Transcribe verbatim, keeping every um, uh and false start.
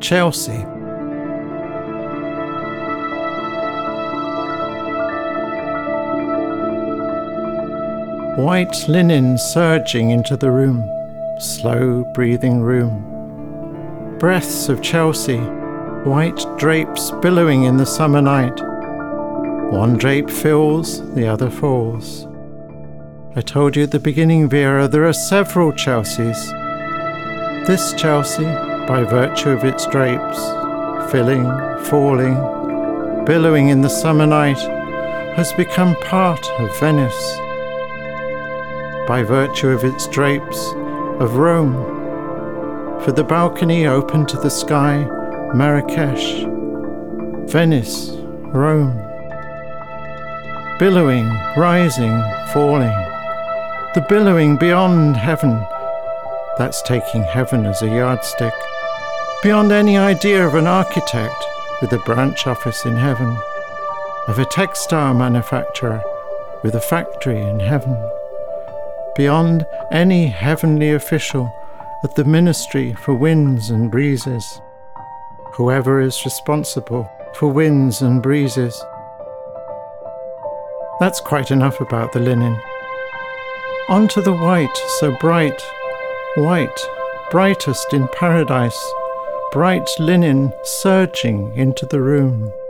Chelsea. White linen surging into the room, slow breathing room. Breaths of Chelsea, white drapes billowing in the summer night. One drape fills, the other falls. I told you at the beginning, Vera, there are several Chelseas. This Chelsea, by virtue of its drapes, filling, falling, billowing in the summer night, has become part of Venice. By virtue of its drapes, of Rome. For the balcony open to the sky, Marrakesh, Venice, Rome. Billowing, rising, falling. The billowing beyond heaven. That's taking heaven as a yardstick. Beyond any idea of an architect with a branch office in heaven. Of a textile manufacturer with a factory in heaven. Beyond any heavenly official at the Ministry for Winds and Breezes. Whoever is responsible for winds and breezes. That's quite enough about the linen. On to the white, so bright, white, brightest in paradise, bright linen surging into the room.